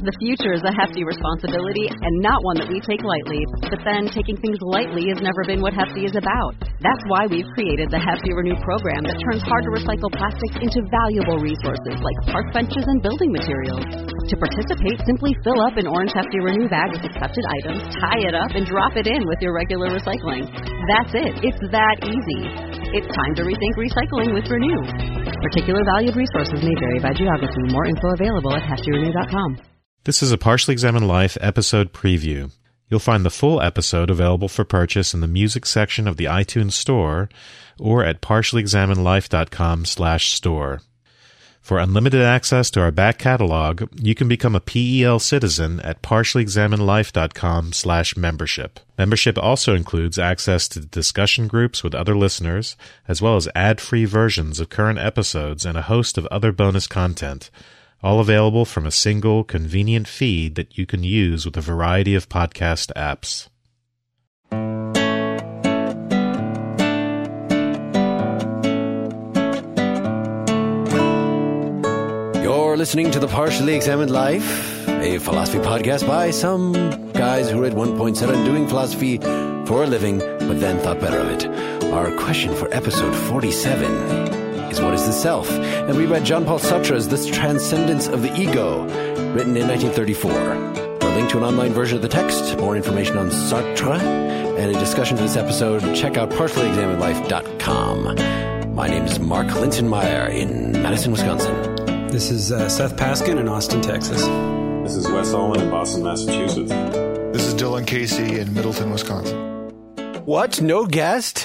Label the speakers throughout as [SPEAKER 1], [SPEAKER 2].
[SPEAKER 1] The future is a hefty responsibility and not one that we take lightly. But then taking things lightly has never been what Hefty is about. That's why we've created the Hefty Renew program that turns hard-to-recycle plastics into valuable resources like park benches and building materials. To participate, simply fill up an orange Hefty Renew bag with accepted items, tie it up, and drop it in with your regular recycling. That's it. It's that easy. It's time to rethink recycling with Renew. Particular valued resources may vary by geography. More info available at heftyrenew.com.
[SPEAKER 2] This is a Partially Examined Life episode preview. You'll find the full episode available for purchase in the music section of the iTunes Store or at partiallyexaminedlife.com/store. For unlimited access to our back catalog, you can become a PEL citizen at partiallyexaminedlife.com/membership. Membership also includes access to discussion groups with other listeners, as well as ad-free versions of current episodes and a host of other bonus content, all available from a single, convenient feed that you can use with a variety of podcast apps.
[SPEAKER 3] You're listening to The Partially Examined Life, a philosophy podcast by some guys who at one point set on doing philosophy for a living, but then thought better of it. Our question for episode 47 is, what is the self? And we read Jean-Paul Sartre's The Transcendence of the Ego, written in 1934. For a link to an online version of the text, more information on Sartre, and a discussion for this episode, check out partiallyexaminedlife.com. My name is Mark Linsenmeyer in Madison, Wisconsin.
[SPEAKER 4] This is Seth Paskin in Austin, Texas.
[SPEAKER 5] This is Wes Owen in Boston, Massachusetts.
[SPEAKER 6] This is Dylan Casey in Middleton, Wisconsin.
[SPEAKER 3] What? No guest?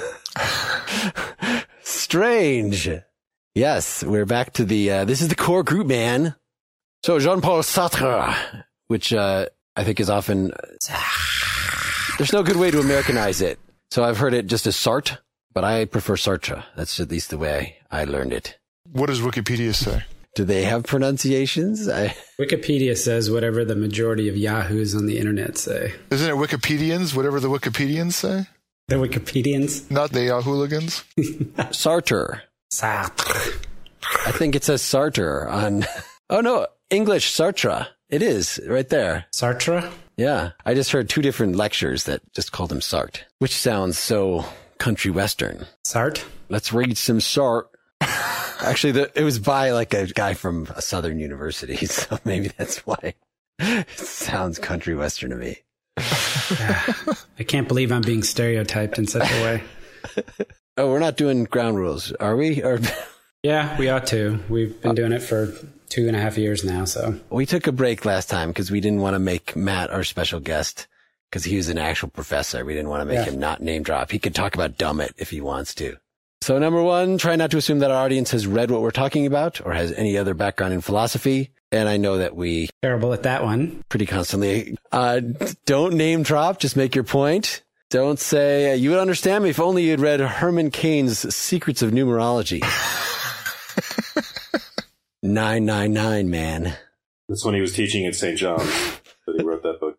[SPEAKER 3] Strange. Yes, we're back to the, this is the core group, man. So Jean-Paul Sartre, which I think is often, there's no good way to Americanize it. So I've heard it just as Sartre, but I prefer Sartre. That's at least the way I learned it.
[SPEAKER 6] What does Wikipedia say?
[SPEAKER 3] Do they have pronunciations?
[SPEAKER 4] Wikipedia says whatever the majority of yahoos on the internet say.
[SPEAKER 6] Isn't it Wikipedians, whatever the Wikipedians say?
[SPEAKER 4] The Wikipedians?
[SPEAKER 6] Not the Yahooligans?
[SPEAKER 3] Sartre.
[SPEAKER 4] Sartre.
[SPEAKER 3] I think it says Sartre on... Oh, no, English, Sartre. It is, right there.
[SPEAKER 4] Sartre?
[SPEAKER 3] Yeah. I just heard two different lectures that just called him Sartre, which sounds so country western.
[SPEAKER 4] Sartre?
[SPEAKER 3] Let's read some Sartre. Actually, it was by like a guy from a southern university, so maybe that's why it sounds country western to me.
[SPEAKER 4] I can't believe I'm being stereotyped in such a way.
[SPEAKER 3] Oh, we're not doing ground rules, are we? Or
[SPEAKER 4] yeah, we ought to. We've been doing it for 2.5 years now, so.
[SPEAKER 3] We took a break last time because we didn't want to make Matt our special guest because he was an actual professor. We didn't want to make him not name drop. He could talk about Dummit if he wants to. So number one, try not to assume that our audience has read what we're talking about or has any other background in philosophy. And I know that we...
[SPEAKER 4] Terrible at that one.
[SPEAKER 3] Pretty constantly. Don't name drop. Just make your point. Don't say, you would understand me if only you'd read Herman Cain's Secrets of Numerology. 999, man.
[SPEAKER 5] That's when he was teaching at St. John's that he wrote that book.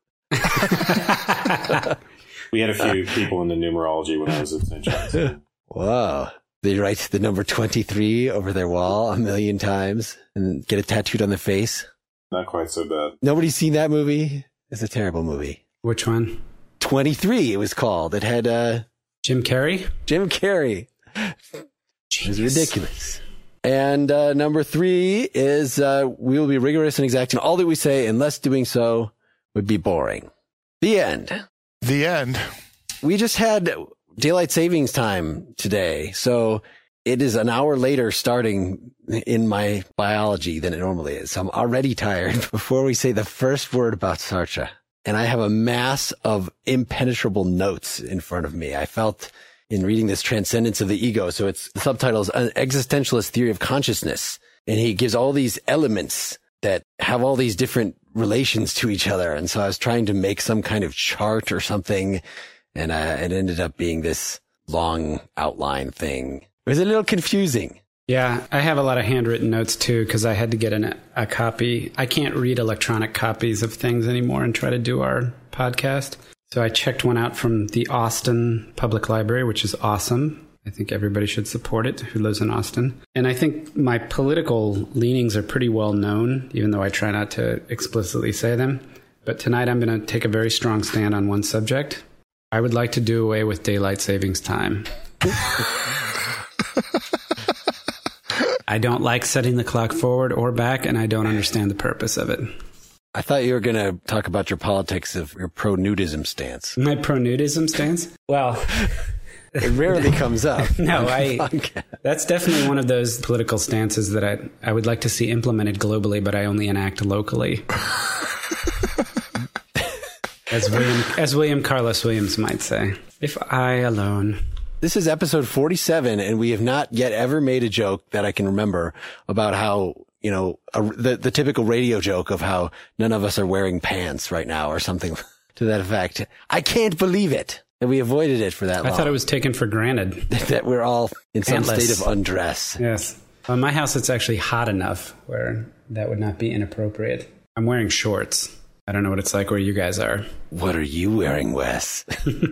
[SPEAKER 5] We had a few people into numerology when I was at St. John's.
[SPEAKER 3] Wow. They write the number 23 over their wall 1,000,000 times and get it tattooed on their face.
[SPEAKER 5] Not quite so bad.
[SPEAKER 3] Nobody's seen that movie? It's a terrible movie.
[SPEAKER 4] Which one?
[SPEAKER 3] 23 it was called. It had
[SPEAKER 4] Jim Carrey?
[SPEAKER 3] Jim Carrey. It was ridiculous. And number 3 is we will be rigorous and exact in all that we say, unless doing so would be boring. The end.
[SPEAKER 6] The end.
[SPEAKER 3] We just had daylight savings time today, so it is an hour later starting in my biology than it normally is. So I'm already tired before we say the first word about Sartre. And I have a mass of impenetrable notes in front of me. I felt in reading this Transcendence of the Ego. So the subtitle is An Existentialist Theory of Consciousness. And he gives all these elements that have all these different relations to each other. And so I was trying to make some kind of chart or something. And it ended up being this long outline thing. It was a little confusing.
[SPEAKER 4] Yeah, I have a lot of handwritten notes too, because I had to get a copy. I can't read electronic copies of things anymore and try to do our podcast. So I checked one out from the Austin Public Library, which is awesome. I think everybody should support it who lives in Austin. And I think my political leanings are pretty well known, even though I try not to explicitly say them. But tonight I'm going to take a very strong stand on one subject. I would like to do away with daylight savings time. I don't like setting the clock forward or back, and I don't understand the purpose of it.
[SPEAKER 3] I thought you were going to talk about your politics of your pro-nudism stance.
[SPEAKER 4] My pro-nudism stance? Well...
[SPEAKER 3] It rarely comes up.
[SPEAKER 4] No, that's definitely one of those political stances that I would like to see implemented globally, but I only enact locally. As William Carlos Williams might say, if I alone.
[SPEAKER 3] This is episode 47, and we have not yet ever made a joke that I can remember about how, you know, the typical radio joke of how none of us are wearing pants right now or something to that effect. I can't believe it. And we avoided it for that long.
[SPEAKER 4] I thought it was taken for granted.
[SPEAKER 3] That we're all in some state of undress.
[SPEAKER 4] Yes. Well, in my house, it's actually hot enough where that would not be inappropriate. I'm wearing shorts. I don't know what it's like where you guys are.
[SPEAKER 3] What are you wearing, Wes?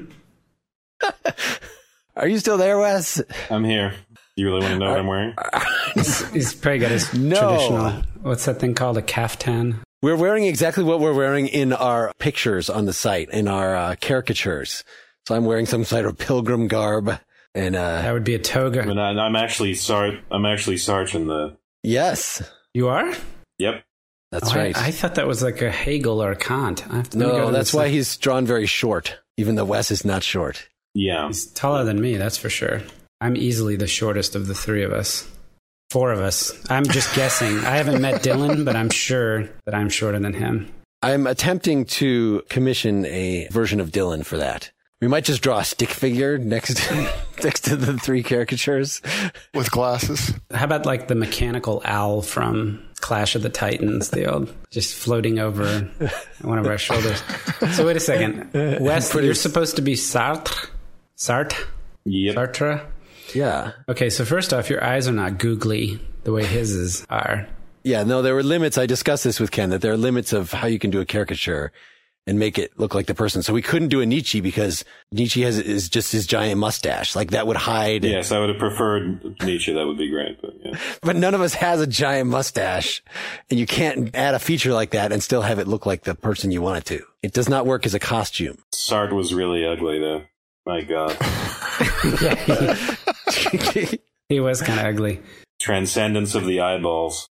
[SPEAKER 3] Are you still there, Wes?
[SPEAKER 5] I'm here. You really want to know what I'm wearing?
[SPEAKER 4] He's probably got his traditional, what's that thing called, a caftan?
[SPEAKER 3] We're wearing exactly what we're wearing in our pictures on the site, in our caricatures. So I'm wearing some sort of pilgrim garb, and
[SPEAKER 4] that would be a toga.
[SPEAKER 5] I mean, I'm actually Sartre in the.
[SPEAKER 4] Yes, you are.
[SPEAKER 5] Yep,
[SPEAKER 3] that's right.
[SPEAKER 4] I thought that was like a Hegel or a Kant.
[SPEAKER 3] No, that's why he's drawn very short, even though Wes is not short.
[SPEAKER 5] Yeah,
[SPEAKER 4] he's taller than me. That's for sure. I'm easily the shortest of the three of us. 4 of us. I'm just guessing. I haven't met Dylan, but I'm sure that I'm shorter than him.
[SPEAKER 3] I'm attempting to commission a version of Dylan for that. We might just draw a stick figure next to the 3 caricatures. With glasses.
[SPEAKER 4] How about like the mechanical owl from Clash of the Titans, the old, just floating over one of our shoulders. So wait a second. Wes, you're supposed to be Sartre? Sartre?
[SPEAKER 5] Yep.
[SPEAKER 4] Sartre?
[SPEAKER 3] Yeah.
[SPEAKER 4] Okay, so first off, your eyes are not googly the way his are.
[SPEAKER 3] Yeah, no, there were limits. I discussed this with Ken, that there are limits of how you can do a caricature and make it look like the person. So we couldn't do a Nietzsche because Nietzsche is just his giant mustache. Like that would hide.
[SPEAKER 5] Yes, I would have preferred Nietzsche. That would be great. But, yeah.
[SPEAKER 3] But none of us has a giant mustache, and you can't add a feature like that and still have it look like the person you want it to. It does not work as a costume.
[SPEAKER 5] Sartre was really ugly though. My God.
[SPEAKER 4] He was kind of ugly.
[SPEAKER 5] Transcendence of the eyeballs.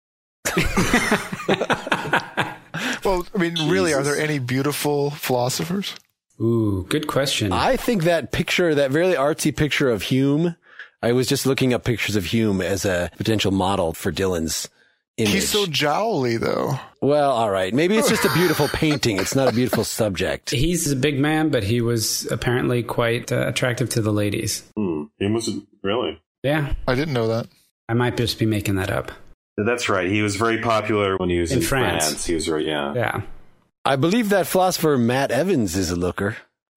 [SPEAKER 6] Well, I mean, really, are there any beautiful philosophers?
[SPEAKER 4] Ooh, good question.
[SPEAKER 3] I think that picture, that very artsy picture of Hume, I was just looking up pictures of Hume as a potential model for Dylan's image.
[SPEAKER 6] He's so jowly, though.
[SPEAKER 3] Well, all right. Maybe it's just a beautiful painting. It's not a beautiful subject.
[SPEAKER 4] He's a big man, but he was apparently quite attractive to the ladies.
[SPEAKER 5] He was really?
[SPEAKER 4] Yeah.
[SPEAKER 6] I didn't know that.
[SPEAKER 4] I might just be making that up.
[SPEAKER 5] That's right. He was very popular when he was in France. He was right, yeah.
[SPEAKER 4] Yeah.
[SPEAKER 3] I believe that philosopher Matt Evans is a looker.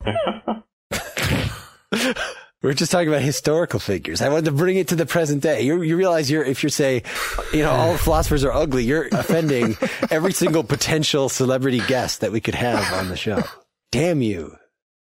[SPEAKER 3] We're just talking about historical figures. I wanted to bring it to the present day. You realize if you say, all philosophers are ugly, you're offending every single potential celebrity guest that we could have on the show. Damn you.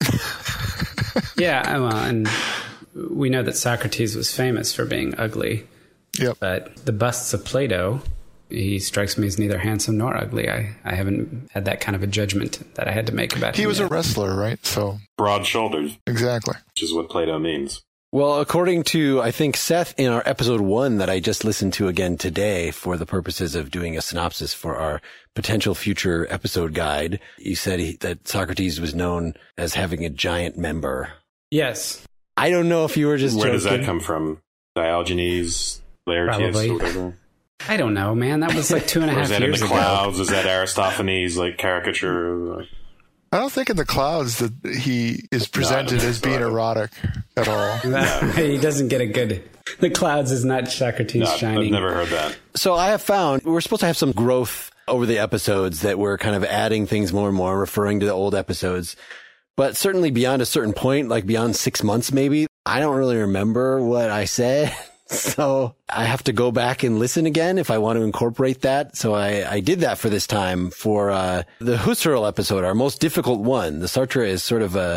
[SPEAKER 4] Yeah, well, and we know that Socrates was famous for being ugly.
[SPEAKER 6] Yep.
[SPEAKER 4] But the busts of Plato, he strikes me as neither handsome nor ugly. I haven't had that kind of a judgment that I had to make about him.
[SPEAKER 6] He was a wrestler, right? So
[SPEAKER 5] broad shoulders.
[SPEAKER 6] Exactly.
[SPEAKER 5] Which is what Plato means.
[SPEAKER 3] Well, according to, I think, Seth, in our episode 1 that I just listened to again today for the purposes of doing a synopsis for our potential future episode guide, he said that Socrates was known as having a giant member.
[SPEAKER 4] Yes.
[SPEAKER 3] I don't know if you were just
[SPEAKER 5] Where
[SPEAKER 3] joking.
[SPEAKER 5] does that come from? Diogenes? Laertius or whatever?
[SPEAKER 4] I don't know, man. That was like 2.5 years ago.
[SPEAKER 5] Is that in the Clouds? Is that Aristophanes' caricature?
[SPEAKER 6] I don't think in the Clouds that he is presented as being erotic at all.
[SPEAKER 4] He doesn't get a good... The Clouds is not Socrates shining.
[SPEAKER 5] I've never heard that.
[SPEAKER 3] So I have found we're supposed to have some growth over the episodes, that we're kind of adding things more and more, referring to the old episodes. But certainly beyond a certain point, like beyond 6 months maybe, I don't really remember what I said. So I have to go back and listen again if I want to incorporate that. So I did that for this time for the Husserl episode, our most difficult one. The Sartre is sort of a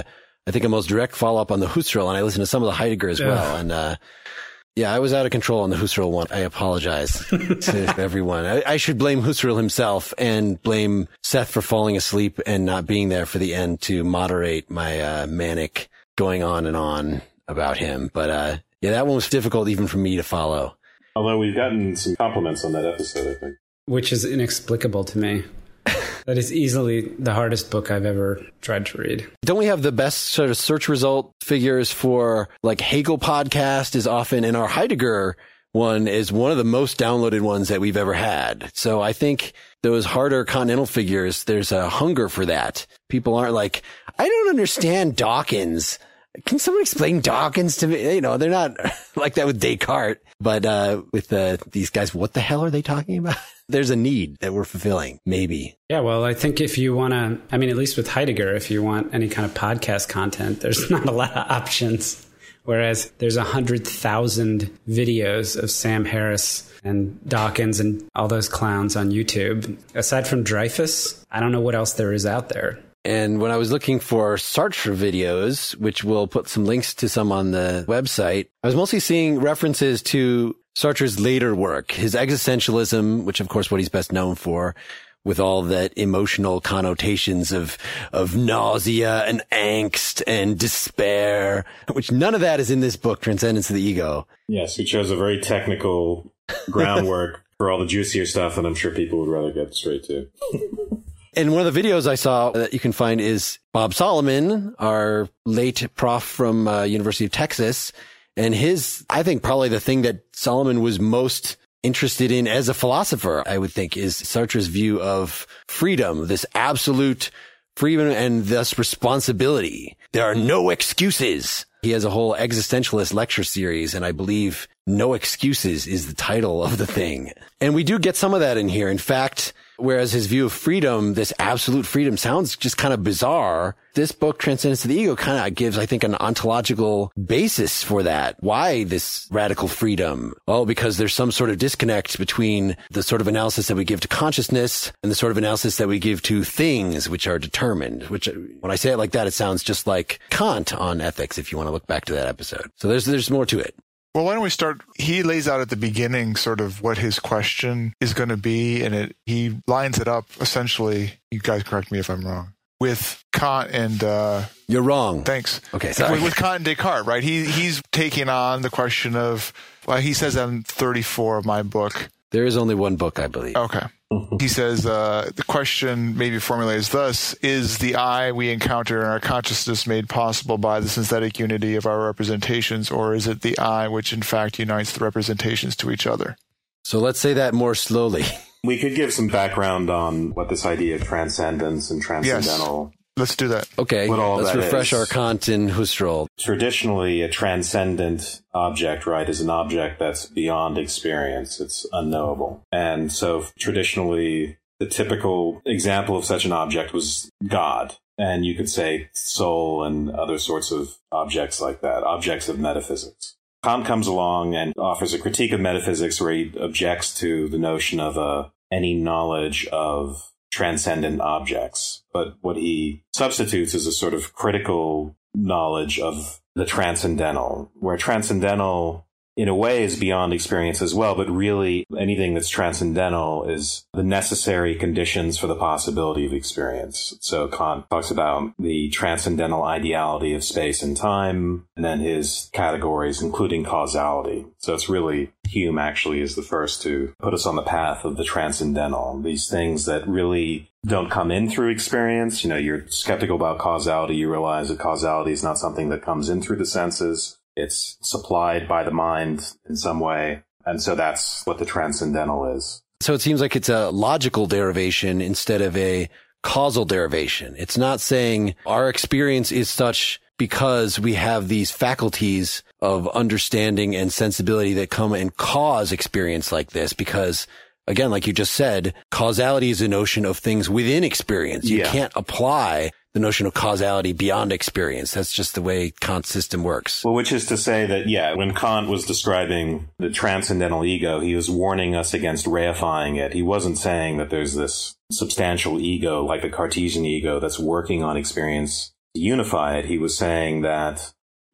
[SPEAKER 3] I think, a most direct follow-up on the Husserl, and I listened to some of the Heidegger as well. And yeah, I was out of control on the Husserl one. I apologize to everyone. I should blame Husserl himself and blame Seth for falling asleep and not being there for the end to moderate my manic going on and on about him. But yeah, that one was difficult even for me to follow.
[SPEAKER 5] Although we've gotten some compliments on that episode, I think.
[SPEAKER 4] Which is inexplicable to me. That is easily the hardest book I've ever tried to read.
[SPEAKER 3] Don't we have the best sort of search result figures for like Hegel podcast is often, and our Heidegger one is one of the most downloaded ones that we've ever had. So I think those harder continental figures, there's a hunger for that. People aren't like, I don't understand Dawkins. Can someone explain Dawkins to me? You know, they're not like that with Descartes, but with these guys, what the hell are they talking about? There's a need that we're fulfilling, maybe.
[SPEAKER 4] Yeah, well, I think if you want to, I mean, at least with Heidegger, if you want any kind of podcast content, there's not a lot of options. Whereas there's 100,000 videos of Sam Harris and Dawkins and all those clowns on YouTube. Aside from Dreyfus, I don't know what else there is out there.
[SPEAKER 3] And when I was looking for Sartre videos, which we'll put some links to some on the website, I was mostly seeing references to Sartre's later work, his existentialism, which of course what he's best known for, with all that emotional connotations of nausea and angst and despair, which none of that is in this book, Transcendence of the Ego.
[SPEAKER 5] Yes, he chose a very technical groundwork for all the juicier stuff that I'm sure people would rather get straight to.
[SPEAKER 3] And one of the videos I saw that you can find is Bob Solomon, our late prof from University of Texas. And his, I think probably the thing that Solomon was most interested in as a philosopher, I would think, is Sartre's view of freedom, this absolute freedom and thus responsibility. There are no excuses. He has a whole existentialist lecture series, and I believe No Excuses is the title of the thing. And we do get some of that in here. In fact, whereas his view of freedom, this absolute freedom, sounds just kind of bizarre, this book, Transcendence of the Ego, kind of gives, I think, an ontological basis for that. Why this radical freedom? Oh, because there's some sort of disconnect between the sort of analysis that we give to consciousness and the sort of analysis that we give to things which are determined, which, when I say it like that, it sounds just like Kant on ethics, if you want to look back to that episode. So there's more to it.
[SPEAKER 6] Well, why don't we start? He lays out at the beginning sort of what his question is going to be, and he lines it up essentially. You guys correct me if I'm wrong. With Kant and
[SPEAKER 3] you're wrong.
[SPEAKER 6] Thanks.
[SPEAKER 3] Okay, sorry.
[SPEAKER 6] With Kant and Descartes, right? He's taking on the question of. Well, he says that in 34 of my book.
[SPEAKER 3] There is only one book, I believe.
[SPEAKER 6] Okay. He says the question maybe formulates thus: is the I we encounter in our consciousness made possible by the synthetic unity of our representations, or is it the I which in fact unites the representations to each other?
[SPEAKER 3] So let's say that more slowly.
[SPEAKER 5] We could give some background on what this idea of transcendence and transcendental.
[SPEAKER 6] Yes. Let's do that.
[SPEAKER 3] Okay, let's refresh our Kant and Husserl.
[SPEAKER 5] Traditionally, a transcendent object, right, is an object that's beyond experience. It's unknowable. And so traditionally, the typical example of such an object was God. And you could say soul and other sorts of objects like that, objects of metaphysics. Kant comes along and offers a critique of metaphysics where he objects to the notion of any knowledge of transcendent objects. But what he substitutes is a sort of critical knowledge of the transcendental, where transcendental in a way is beyond experience as well, but really anything that's transcendental is the necessary conditions for the possibility of experience. So Kant talks about the transcendental ideality of space and time, and then his categories, including causality. So it's really Hume actually is the first to put us on the path of the transcendental, these things that really don't come in through experience. You know, you're skeptical about causality. You realize that causality is not something that comes in through the senses. It's supplied by the mind in some way. And so that's what the transcendental is.
[SPEAKER 3] So it seems like it's a logical derivation instead of a causal derivation. It's not saying our experience is such because we have these faculties of understanding and sensibility that come and cause experience like this, because again, like you just said, causality is a notion of things within experience. You can't apply the notion of causality beyond experience. That's just the way Kant's system works.
[SPEAKER 5] Well, which is to say that, when Kant was describing the transcendental ego, he was warning us against reifying it. He wasn't saying that there's this substantial ego like the Cartesian ego that's working on experience unify it, he was saying that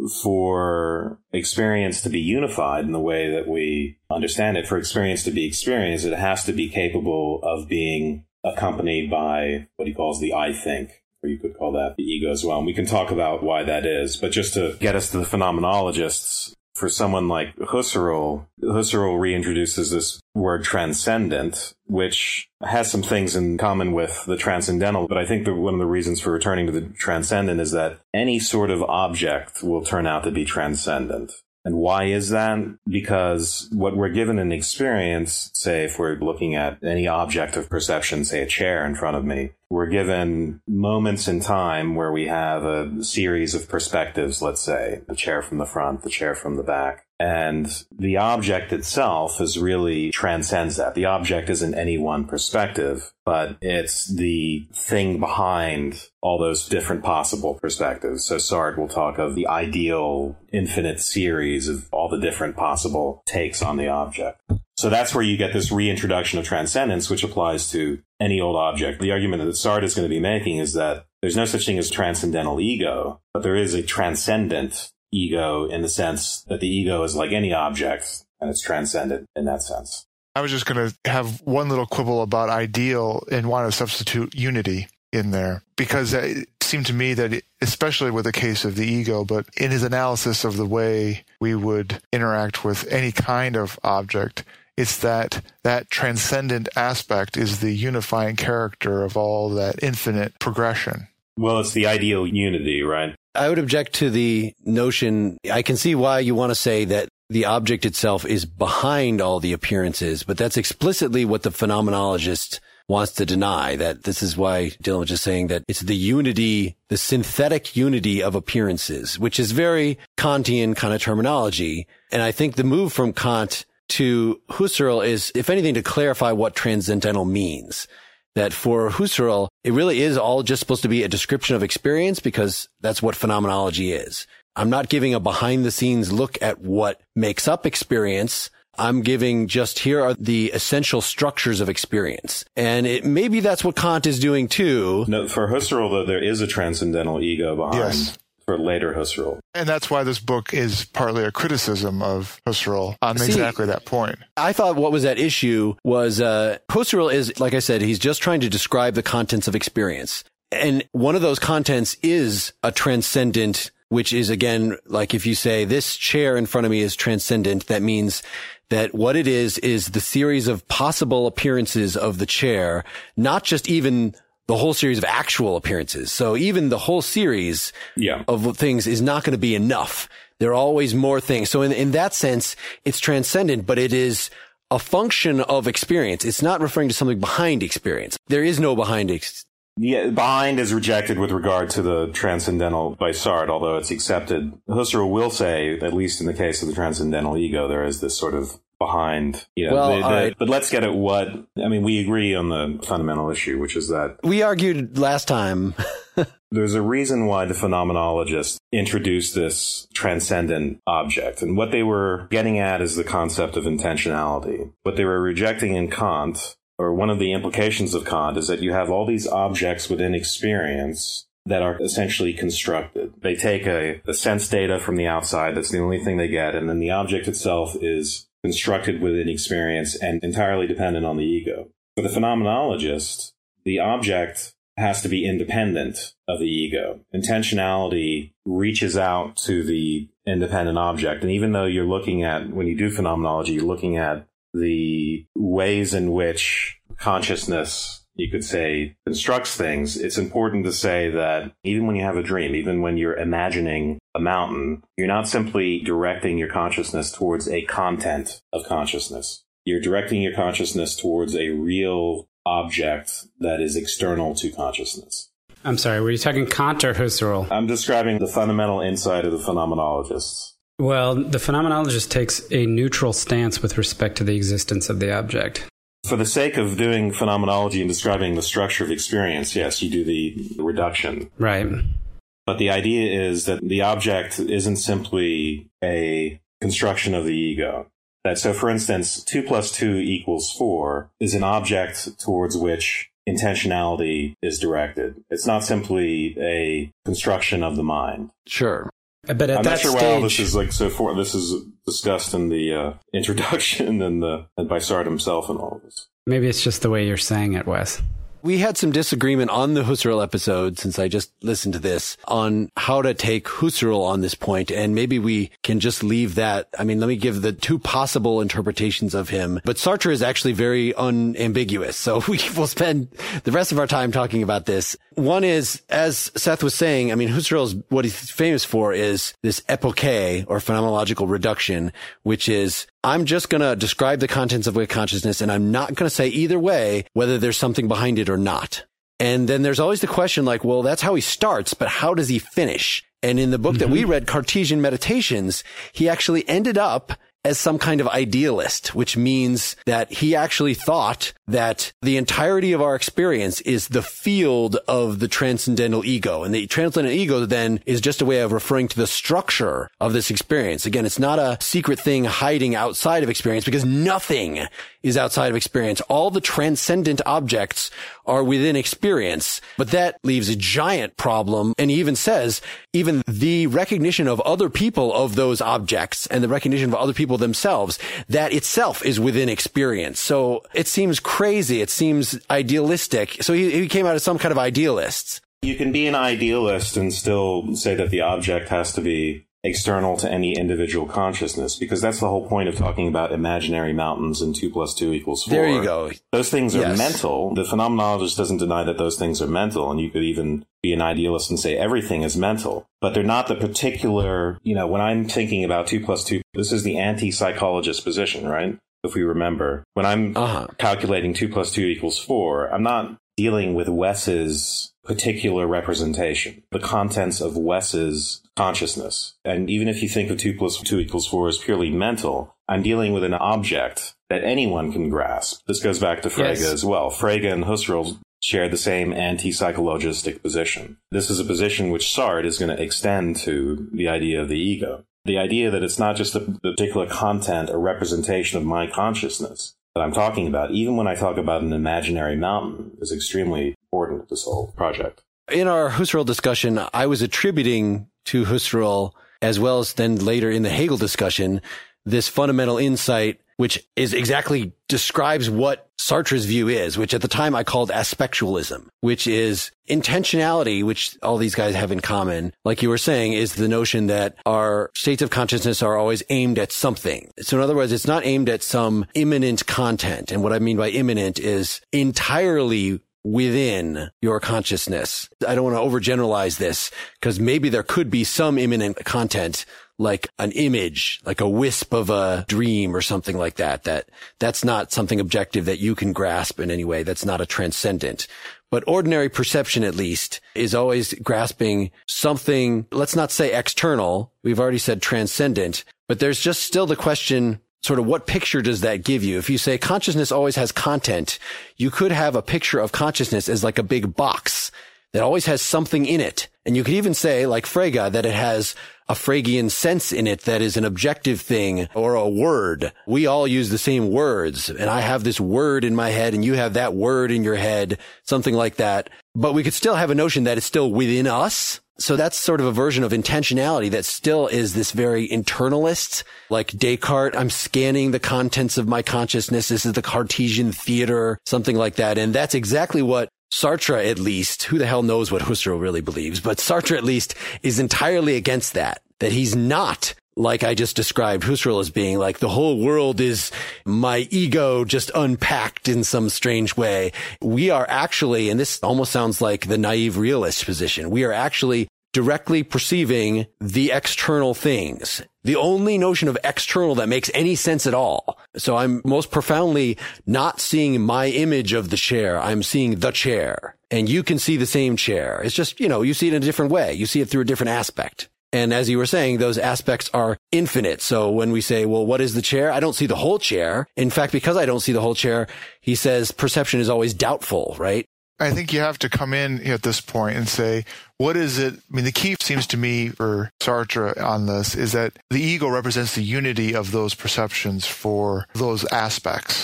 [SPEAKER 5] for experience to be unified in the way that we understand it, for experience to be experienced, it has to be capable of being accompanied by what he calls the I think, or you could call that the ego as well. And we can talk about why that is. But just to get us to the phenomenologists, for someone like Husserl reintroduces this word transcendent, which has some things in common with the transcendental. But I think that one of the reasons for returning to the transcendent is that any sort of object will turn out to be transcendent. And why is that? Because what we're given in experience, say if we're looking at any object of perception, say a chair in front of me, we're given moments in time where we have a series of perspectives, let's say, the chair from the front, the chair from the back. And the object itself is really transcends that. The object isn't any one perspective, but it's the thing behind all those different possible perspectives. So Sartre will talk of the ideal infinite series of all the different possible takes on the object. So that's where you get this reintroduction of transcendence, which applies to any old object. The argument that Sartre is going to be making is that there's no such thing as transcendental ego, but there is a transcendent ego in the sense that the ego is like any object and it's transcendent in that sense.
[SPEAKER 6] I was just going to have one little quibble about ideal and want to substitute unity in there, because it seemed to me that, especially with the case of the ego, but in his analysis of the way we would interact with any kind of object, it's that transcendent aspect is the unifying character of all that infinite progression.
[SPEAKER 5] Well, it's the ideal unity, right?
[SPEAKER 3] I would object to the notion. I can see why you want to say that the object itself is behind all the appearances, but that's explicitly what the phenomenologist wants to deny. That this is why Dylan was just saying that it's the unity, the synthetic unity of appearances, which is very Kantian kind of terminology. And I think the move from Kant to Husserl is, if anything, to clarify what transcendental means. That for Husserl, it really is all just supposed to be a description of experience, because that's what phenomenology is. I'm not giving a behind-the-scenes look at what makes up experience. I'm giving just, here are the essential structures of experience. And maybe that's what Kant is doing too.
[SPEAKER 5] No, for Husserl, though, there is a transcendental ego behind.
[SPEAKER 6] Yes.
[SPEAKER 5] For later Husserl.
[SPEAKER 6] And that's why this book is partly a criticism of Husserl on exactly that point.
[SPEAKER 3] I thought what was at issue was Husserl is, like I said, he's just trying to describe the contents of experience. And one of those contents is a transcendent, which is, again, like if you say this chair in front of me is transcendent, that means that what it is the series of possible appearances of the chair, not just even the whole series of actual appearances. So even the whole series of things is not going to be enough. There are always more things. So in that sense, it's transcendent, but it is a function of experience. It's not referring to something behind experience. There is no behind experience.
[SPEAKER 5] Yeah, behind is rejected with regard to the transcendental by Sartre, although it's accepted. Husserl will say, at least in the case of the transcendental ego, there is this sort of behind, but let's get at we agree on the fundamental issue, which is that
[SPEAKER 3] we argued last time.
[SPEAKER 5] There's a reason why the phenomenologists introduced this transcendent object. And what they were getting at is the concept of intentionality. What they were rejecting in Kant, or one of the implications of Kant, is that you have all these objects within experience that are essentially constructed. They take the sense data from the outside, that's the only thing they get, and then the object itself is constructed within experience and entirely dependent on the ego. For the phenomenologist, the object has to be independent of the ego. Intentionality reaches out to the independent object. And even though you're looking at, when you do phenomenology, you're looking at the ways in which consciousness, you could say, constructs things, it's important to say that even when you have a dream, even when you're imagining a mountain, you're not simply directing your consciousness towards a content of consciousness. You're directing your consciousness towards a real object that is external to consciousness.
[SPEAKER 4] I'm sorry, were you talking Kant or Husserl?
[SPEAKER 5] I'm describing the fundamental insight of the phenomenologists.
[SPEAKER 4] Well, the phenomenologist takes a neutral stance with respect to the existence of the object.
[SPEAKER 5] For the sake of doing phenomenology and describing the structure of experience, yes, you do the reduction.
[SPEAKER 4] Right.
[SPEAKER 5] But the idea is that the object isn't simply a construction of the ego. That so, for instance, 2 + 2 = 4 is an object towards which intentionality is directed. It's not simply a construction of the mind.
[SPEAKER 3] Sure.
[SPEAKER 4] But at
[SPEAKER 5] I'm
[SPEAKER 4] that
[SPEAKER 5] not sure
[SPEAKER 4] stage,
[SPEAKER 5] why all this is like so for. This is discussed in the introduction and by Sartre himself and all of this.
[SPEAKER 4] maybe it's just the way you're saying it, Wes.
[SPEAKER 3] We had some disagreement on the Husserl episode, since I just listened to this, on how to take Husserl on this point, and maybe we can just leave that. I mean, let me give the two possible interpretations of him. But Sartre is actually very unambiguous, so we will spend the rest of our time talking about this. One is, as Seth was saying, I mean, Husserl's, what he's famous for is this epoché, or phenomenological reduction, which is, I'm just going to describe the contents of consciousness, and I'm not going to say either way whether there's something behind it or not. And then there's always the question like, well, that's how he starts, but how does he finish? And in the book that we read, Cartesian Meditations, he actually ended up as some kind of idealist, which means that he actually thought that the entirety of our experience is the field of the transcendental ego. And the transcendental ego then is just a way of referring to the structure of this experience. Again, it's not a secret thing hiding outside of experience, because nothing is outside of experience. All the transcendent objects are within experience, but that leaves a giant problem. And he even says, even the recognition of other people of those objects and the recognition of other people themselves, that itself is within experience. So it seems crazy. It seems idealistic. So he came out as some kind of idealist.
[SPEAKER 5] You can be an idealist and still say that the object has to be external to any individual consciousness, because that's the whole point of talking about imaginary mountains and 2 + 2 = 4.
[SPEAKER 3] There you go.
[SPEAKER 5] Those things are mental. The phenomenologist doesn't deny that those things are mental, and you could even be an idealist and say everything is mental, but they're not the particular, when I'm thinking about 2 + 2, this is the anti-psychologist position, right? If we remember, when I'm calculating 2 + 2 = 4, I'm not dealing with Wes's particular representation, the contents of Wes's consciousness. And even if you think of 2 + 2 = 4 as purely mental, I'm dealing with an object that anyone can grasp. This goes back to Frege as well. Frege and Husserl share the same anti-psychologistic position. This is a position which Sartre is going to extend to the idea of the ego. The idea that it's not just a particular content or representation of my consciousness that I'm talking about, even when I talk about an imaginary mountain, is extremely important to this whole project.
[SPEAKER 3] In our Husserl discussion, I was attributing to Husserl, as well as then later in the Hegel discussion, this fundamental insight, which is exactly describes what Sartre's view is, which at the time I called aspectualism, which is intentionality, which all these guys have in common. Like you were saying, is the notion that our states of consciousness are always aimed at something. So in other words, it's not aimed at some immanent content. And what I mean by immanent is entirely within your consciousness. I don't want to overgeneralize this, because maybe there could be some immanent content, like an image, like a wisp of a dream or something like that. That's not something objective that you can grasp in any way. That's not a transcendent. But ordinary perception, at least, is always grasping something, let's not say external. We've already said transcendent, but there's just still the question, sort of what picture does that give you? If you say consciousness always has content, you could have a picture of consciousness as like a big box that always has something in it. And you could even say, like Frege, that it has a Fregean sense in it that is an objective thing, or a word. We all use the same words, and I have this word in my head and you have that word in your head, something like that. But we could still have a notion that it's still within us. So that's sort of a version of intentionality that still is this very internalist, like Descartes. I'm scanning the contents of my consciousness. This is the Cartesian theater, something like that. And that's exactly what Sartre, at least, who the hell knows what Husserl really believes, but Sartre, at least, is entirely against that he's not, like I just described Husserl as being, like the whole world is my ego just unpacked in some strange way. We are actually, and this almost sounds like the naive realist position, we are actually directly perceiving the external things. The only notion of external that makes any sense at all. So I'm most profoundly not seeing my image of the chair. I'm seeing the chair. And you can see the same chair. It's just, you see it in a different way. You see it through a different aspect. And as you were saying, those aspects are infinite. So when we say, well, what is the chair? I don't see the whole chair. In fact, because I don't see the whole chair, he says perception is always doubtful, right?
[SPEAKER 6] I think you have to come in at this point and say, what is it? I mean, the key seems to me for Sartre on this is that the ego represents the unity of those perceptions for those aspects.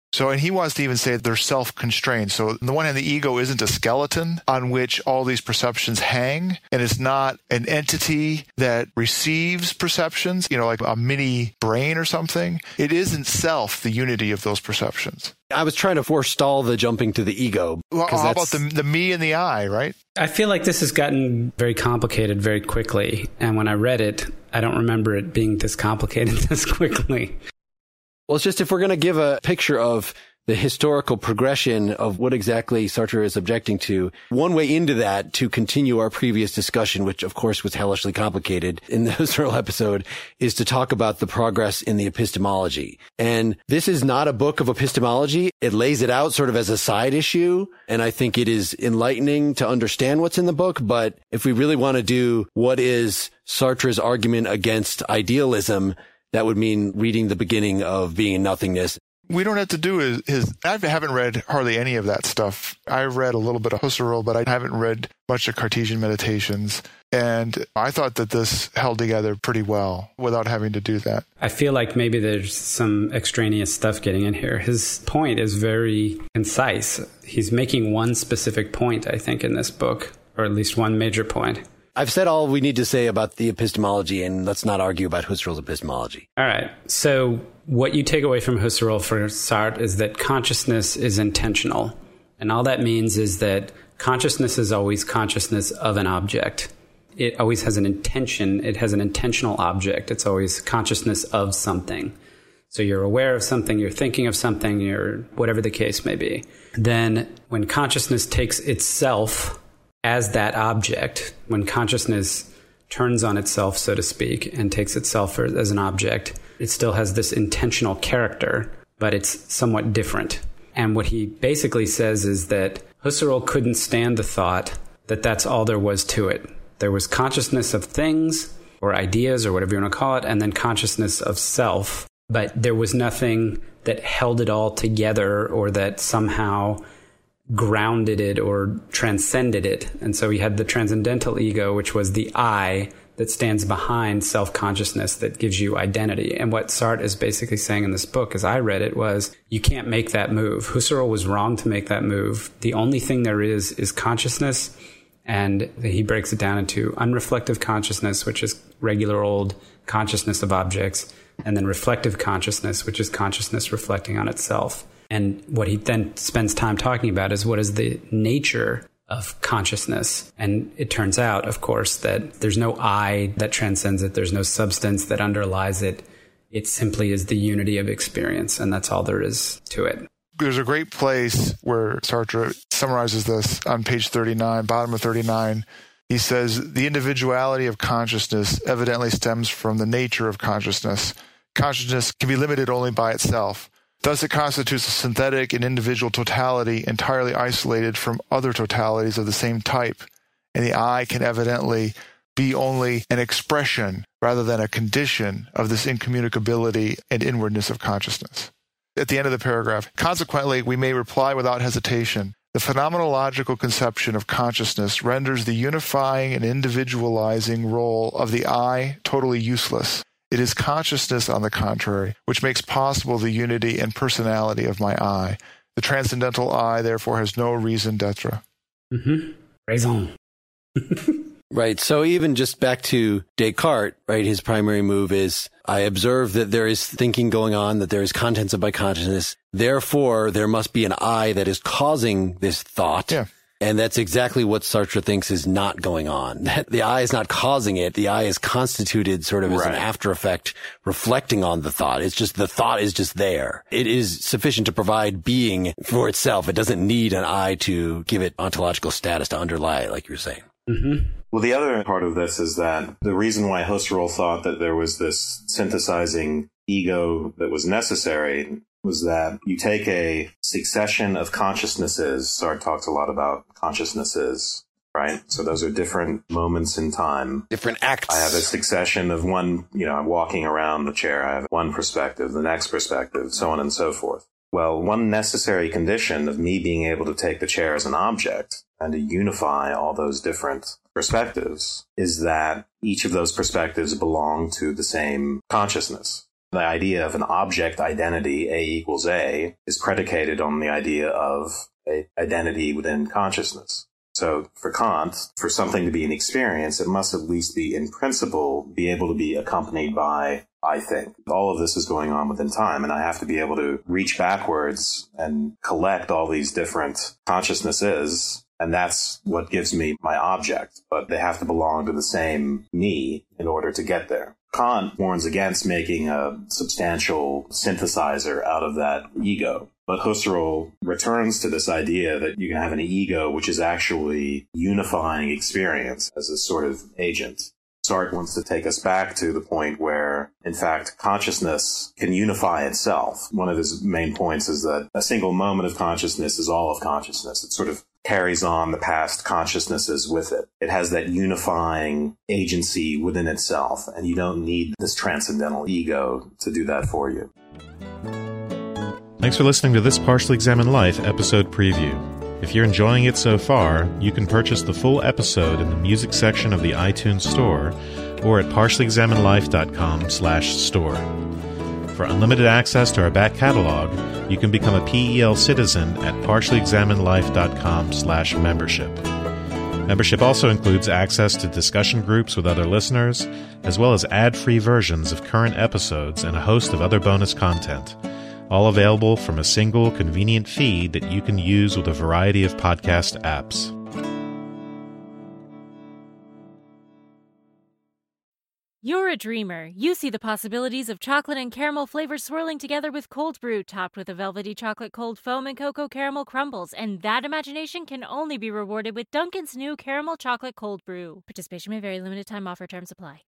[SPEAKER 6] So, and he wants to even say they're self-constrained. So on the one hand, the ego isn't a skeleton on which all these perceptions hang, and it's not an entity that receives perceptions, like a mini brain or something. It is in self the unity of those perceptions.
[SPEAKER 3] I was trying to forestall the jumping to the ego.
[SPEAKER 6] Well, how about the me and the I, right?
[SPEAKER 4] I feel like this has gotten very complicated very quickly. And when I read it, I don't remember it being this complicated this quickly.
[SPEAKER 3] Well, it's just if we're going to give a picture of the historical progression of what exactly Sartre is objecting to, one way into that to continue our previous discussion, which of course was hellishly complicated in the Husserl episode, is to talk about the progress in the epistemology. And this is not a book of epistemology. It lays it out sort of as a side issue. And I think it is enlightening to understand what's in the book. But if we really want to do what is Sartre's argument against idealism, that would mean reading the beginning of Being and Nothingness.
[SPEAKER 6] We don't have to do his I haven't read hardly any of that stuff. I read a little bit of Husserl, but I haven't read much of Cartesian Meditations. And I thought that this held together pretty well without having to do that.
[SPEAKER 4] I feel like maybe there's some extraneous stuff getting in here. His point is very concise. He's making one specific point, I think, in this book, or at least one major point.
[SPEAKER 3] I've said all we need to say about the epistemology, and let's not argue about Husserl's epistemology.
[SPEAKER 4] All right. So what you take away from Husserl for Sartre is that consciousness is intentional. And all that means is that consciousness is always consciousness of an object. It always has an intention. It has an intentional object. It's always consciousness of something. So you're aware of something, you're thinking of something, you're whatever the case may be. Then when consciousness takes itself as that object, when consciousness turns on itself, so to speak, and takes itself as an object, it still has this intentional character, but it's somewhat different. And what he basically says is that Husserl couldn't stand the thought that that's all there was to it. There was consciousness of things or ideas or whatever you want to call it, and then consciousness of self, but there was nothing that held it all together or that somehow grounded it or transcended it. And so he had the transcendental ego, which was the I that stands behind self-consciousness that gives you identity. And what Sartre is basically saying in this book, as I read it, was you can't make that move. Husserl was wrong to make that move. The only thing there is consciousness. And he breaks it down into unreflective consciousness, which is regular old consciousness of objects, and then reflective consciousness, which is consciousness reflecting on itself. And what he then spends time talking about is what is the nature of consciousness. And it turns out, of course, that there's no I that transcends it. There's no substance that underlies it. It simply is the unity of experience. And that's all there is to it.
[SPEAKER 6] There's a great place where Sartre summarizes this on page 39, bottom of 39. He says, the individuality of consciousness evidently stems from the nature of consciousness. Consciousness can be limited only by itself. Thus, it constitutes a synthetic and individual totality entirely isolated from other totalities of the same type, and the I can evidently be only an expression rather than a condition of this incommunicability and inwardness of consciousness. At the end of the paragraph, consequently, we may reply without hesitation, the phenomenological conception of consciousness renders the unifying and individualizing role of the I totally useless. It is consciousness, on the contrary, which makes possible the unity and personality of my I. The transcendental I, therefore, has no raison d'etre.
[SPEAKER 4] Mm-hmm. Raison.
[SPEAKER 3] Right. So even just back to Descartes, right, his primary move is, I observe that there is thinking going on, that there is contents of my consciousness. Therefore, there must be an I that is causing this thought.
[SPEAKER 6] Yeah.
[SPEAKER 3] And that's exactly what Sartre thinks is not going on. That the I is not causing it. The I is constituted sort of as an after effect reflecting on the thought. It's just the thought is just there. It is sufficient to provide being for itself. It doesn't need an I to give it ontological status to underlie it, like you were saying.
[SPEAKER 4] Mm-hmm.
[SPEAKER 5] Well, the other part of this is that the reason why Husserl thought that there was this synthesizing ego that was necessary was that you take a succession of consciousnesses. Sartre talks a lot about consciousnesses, right? So those are different moments in time.
[SPEAKER 3] Different acts.
[SPEAKER 5] I have a succession of one, I'm walking around the chair. I have one perspective, the next perspective, so on and so forth. Well, one necessary condition of me being able to take the chair as an object and to unify all those different perspectives is that each of those perspectives belong to the same consciousness. The idea of an object identity, A equals A, is predicated on the idea of an identity within consciousness. So for Kant, for something to be an experience, it must at least be, in principle, be able to be accompanied by I think. All of this is going on within time, and I have to be able to reach backwards and collect all these different consciousnesses, and that's what gives me my object. But they have to belong to the same me in order to get there. Kant warns against making a substantial synthesizer out of that ego. But Husserl returns to this idea that you can have an ego which is actually unifying experience as a sort of agent. Sartre wants to take us back to the point where, in fact, consciousness can unify itself. One of his main points is that a single moment of consciousness is all of consciousness. It sort of carries on the past consciousnesses with it. It has that unifying agency within itself, and you don't need this transcendental ego to do that for you.
[SPEAKER 2] Thanks for listening to this Partially Examined Life episode preview. If you're enjoying it so far, you can purchase the full episode in the music section of the iTunes Store or at partiallyexaminedlife.com/store. For unlimited access to our back catalog, you can become a PEL citizen at partiallyexaminedlife.com/membership. Membership also includes access to discussion groups with other listeners, as well as ad-free versions of current episodes and a host of other bonus content. All available from a single, convenient feed that you can use with a variety of podcast apps.
[SPEAKER 7] You're a dreamer. You see the possibilities of chocolate and caramel flavors swirling together with cold brew, topped with a velvety chocolate cold foam and cocoa caramel crumbles, and that imagination can only be rewarded with Dunkin's new caramel chocolate cold brew. Participation may vary. Limited time offer. Terms apply.